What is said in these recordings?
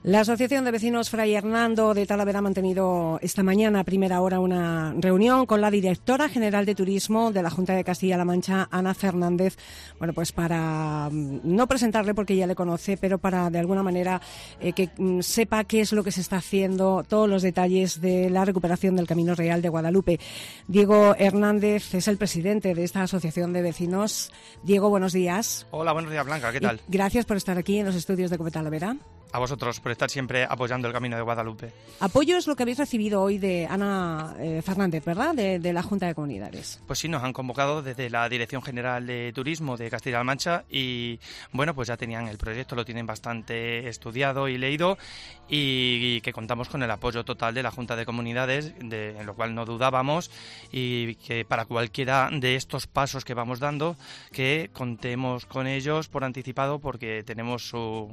La Asociación de Vecinos Fray Hernando de Talavera ha mantenido esta mañana a primera hora una reunión con la directora general de Turismo de la Junta de Castilla-La Mancha, Ana Fernández, bueno, pues para no presentarle porque ya le conoce, pero para de alguna manera que sepa qué es lo que se está haciendo, todos los detalles de la recuperación del Camino Real de Guadalupe. Diego Hernández es el presidente de esta Asociación de Vecinos. Diego, buenos días. Hola, buenos días, Blanca, ¿qué tal? Gracias por estar aquí en los estudios de COPE Talavera. A vosotros por estar siempre apoyando el Camino de Guadalupe. Apoyo es lo que habéis recibido hoy de Ana Fernández, ¿verdad?, de la Junta de Comunidades. Pues sí, nos han convocado desde la Dirección General de Turismo de Castilla-La Mancha y, bueno, pues ya tenían el proyecto, lo tienen bastante estudiado y leído y que contamos con el apoyo total de la Junta de Comunidades, en lo cual no dudábamos, y que para cualquiera de estos pasos que vamos dando, que contemos con ellos por anticipado porque tenemos su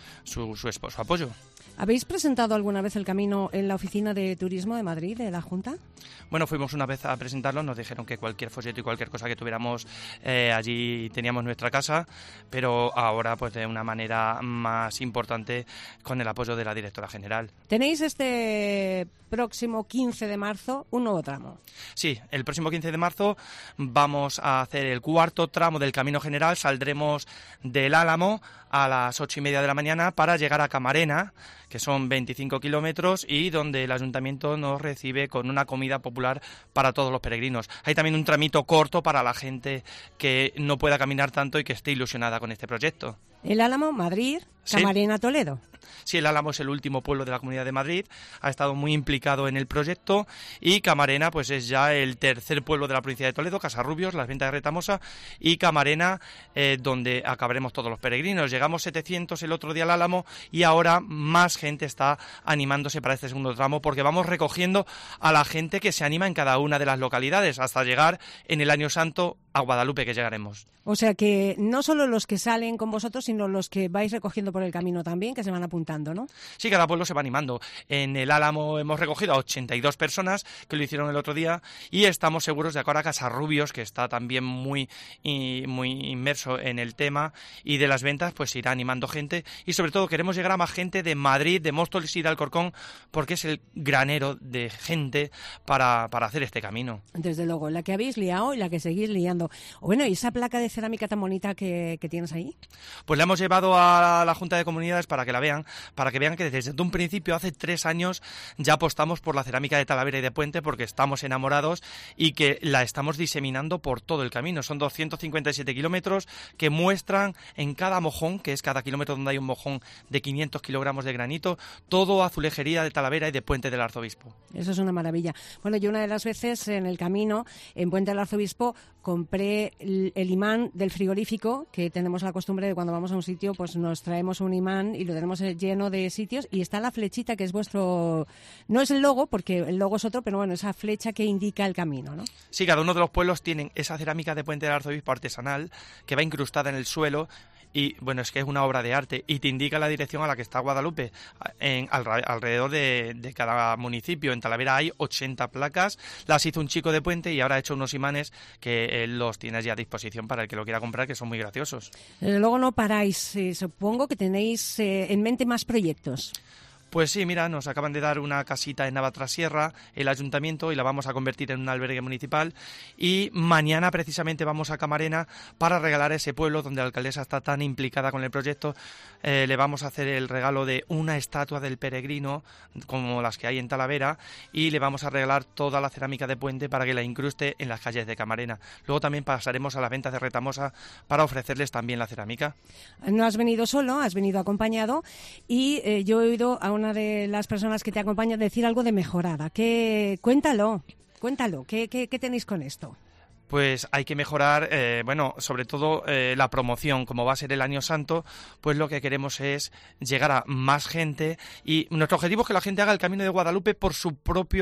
apoyo. ¿Habéis presentado alguna vez el camino en la Oficina de Turismo de Madrid, de la Junta? Bueno, fuimos una vez a presentarlo, nos dijeron que cualquier folleto y cualquier cosa que tuviéramos allí teníamos nuestra casa, pero ahora pues de una manera más importante con el apoyo de la directora general. Tenéis este próximo 15 de marzo un nuevo tramo. Sí, el próximo 15 de marzo vamos a hacer el cuarto tramo del Camino General, saldremos del Álamo a las 8:30 de la mañana para llegar a Camarena, que son 25 kilómetros y donde el ayuntamiento nos recibe con una comida popular para todos los peregrinos. Hay también un tramito corto para la gente que no pueda caminar tanto y que esté ilusionada con este proyecto. El Álamo, Madrid, Camarena, sí. Toledo. Sí, el Álamo es el último pueblo de la Comunidad de Madrid, ha estado muy implicado en el proyecto, y Camarena pues es ya el tercer pueblo de la provincia de Toledo, Casarrubios, Las Ventas de Retamosa, y Camarena donde acabaremos todos los peregrinos. Llegamos 700 el otro día al Álamo y ahora más gente está animándose para este segundo tramo porque vamos recogiendo a la gente que se anima en cada una de las localidades hasta llegar en el Año Santo a Guadalupe, que llegaremos. O sea que no solo los que salen con vosotros, sino los que vais recogiendo por el camino también, que se van apuntando, ¿no? Sí, cada pueblo se va animando. En el Álamo hemos recogido a 82 personas que lo hicieron el otro día y estamos seguros de que ahora Casarrubios, que está también muy inmerso en el tema, y de Las Ventas, pues irá animando gente, y sobre todo queremos llegar a más gente de Madrid, de Móstoles y de Alcorcón, porque es el granero de gente para hacer este camino. Desde luego, la que habéis liado y la que seguís liando. Bueno, ¿y esa placa de cerámica tan bonita que tienes ahí? Pues la hemos llevado a la Junta de Comunidades para que la vean, para que vean que desde un principio, hace 3 años, ya apostamos por la cerámica de Talavera y de Puente porque estamos enamorados y que la estamos diseminando por todo el camino. Son 257 kilómetros que muestran en cada mojón, que es cada kilómetro donde hay un mojón de 500 kilogramos de granito, todo azulejería de Talavera y de Puente del Arzobispo. Eso es una maravilla. Bueno, yo una de las veces en el camino, en Puente del Arzobispo, compré el imán del frigorífico, que tenemos la costumbre de cuando vamos a un sitio, pues nos traemos un imán y lo tenemos lleno de sitios, y está la flechita que es vuestro... No es el logo, porque el logo es otro, pero bueno, esa flecha que indica el camino, ¿no? Sí, cada uno de los pueblos tienen esa cerámica de Puente del Arzobispo artesanal que va incrustada en el suelo. Y bueno, es que es una obra de arte y te indica la dirección a la que está Guadalupe alrededor de cada municipio. En Talavera hay 80 placas, las hizo un chico de Puente y ahora ha hecho unos imanes que él los tiene ya a disposición para el que lo quiera comprar, que son muy graciosos. Luego no paráis, supongo que tenéis en mente más proyectos. Pues sí, mira, nos acaban de dar una casita en Navatrasierra, el ayuntamiento, y la vamos a convertir en un albergue municipal. Y mañana precisamente vamos a Camarena para regalar a ese pueblo donde la alcaldesa está tan implicada con el proyecto. Le vamos a hacer el regalo de una estatua del peregrino, como las que hay en Talavera, y le vamos a regalar toda la cerámica de Puente para que la incruste en las calles de Camarena. Luego también pasaremos a Las Ventas de Retamosa para ofrecerles también la cerámica. No has venido solo, has venido acompañado, y yo he oído a una de las personas que te acompañan decir algo de mejorada. Cuéntalo, ¿qué tenéis con esto? Pues hay que mejorar, sobre todo la promoción. Como va a ser el Año Santo, pues lo que queremos es llegar a más gente, y nuestro objetivo es que la gente haga el Camino de Guadalupe por su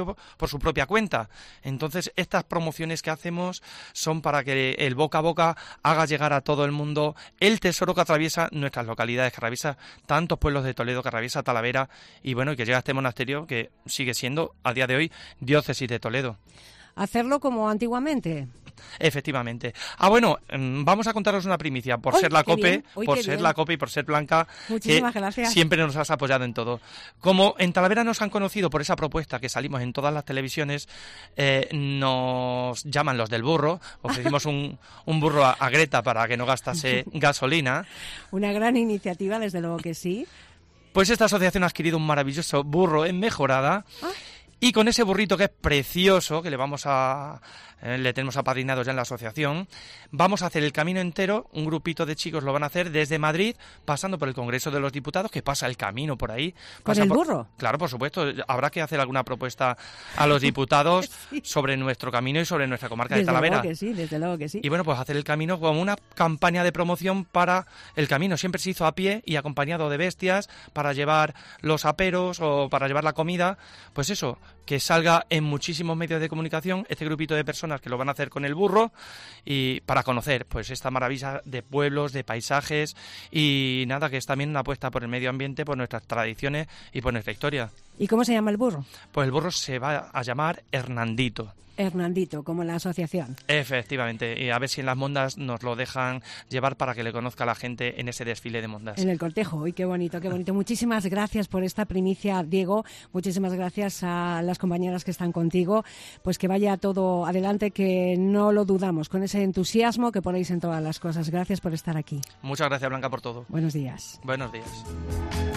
propia cuenta. Entonces, estas promociones que hacemos son para que el boca a boca haga llegar a todo el mundo el tesoro que atraviesa nuestras localidades, que atraviesa tantos pueblos de Toledo, que atraviesa Talavera, y bueno, y que llega a este monasterio que sigue siendo, a día de hoy, diócesis de Toledo. Hacerlo como antiguamente. Efectivamente. Bueno, vamos a contaros una primicia por ser la COPE, la COPE y por ser Blanca. Muchísimas gracias. Siempre nos has apoyado en todo. Como en Talavera nos han conocido por esa propuesta que salimos en todas las televisiones, nos llaman los del burro. Ofrecimos un burro a Greta para que no gastase gasolina. Una gran iniciativa, desde luego que sí. Pues esta asociación ha adquirido un maravilloso burro en mejorada. Y con ese burrito que es precioso, que le tenemos apadrinados ya en la asociación, vamos a hacer el camino entero. Un grupito de chicos lo van a hacer desde Madrid, pasando por el Congreso de los Diputados, que pasa el camino por ahí. ¿Con el burro? Claro, por supuesto. Habrá que hacer alguna propuesta a los diputados sí, sobre nuestro camino y sobre nuestra comarca de Talavera. Desde luego que sí. Y bueno, pues hacer el camino como una campaña de promoción para el camino. Siempre se hizo a pie y acompañado de bestias para llevar los aperos o para llevar la comida. Pues eso, que salga en muchísimos medios de comunicación este grupito de personas que lo van a hacer con el burro y para conocer pues esta maravilla de pueblos, de paisajes y nada, que es también una apuesta por el medio ambiente, por nuestras tradiciones y por nuestra historia. ¿Y cómo se llama el burro? Pues el burro se va a llamar Hernandito. Hernandito, como la asociación. Efectivamente, y a ver si en las mondas nos lo dejan llevar para que le conozca a la gente en ese desfile de mondas. En el cortejo, uy, qué bonito, qué bonito. Muchísimas gracias por esta primicia, Diego. Muchísimas gracias a las compañeras que están contigo. Pues que vaya todo adelante, que no lo dudamos, con ese entusiasmo que ponéis en todas las cosas. Gracias por estar aquí. Muchas gracias, Blanca, por todo. Buenos días. Buenos días.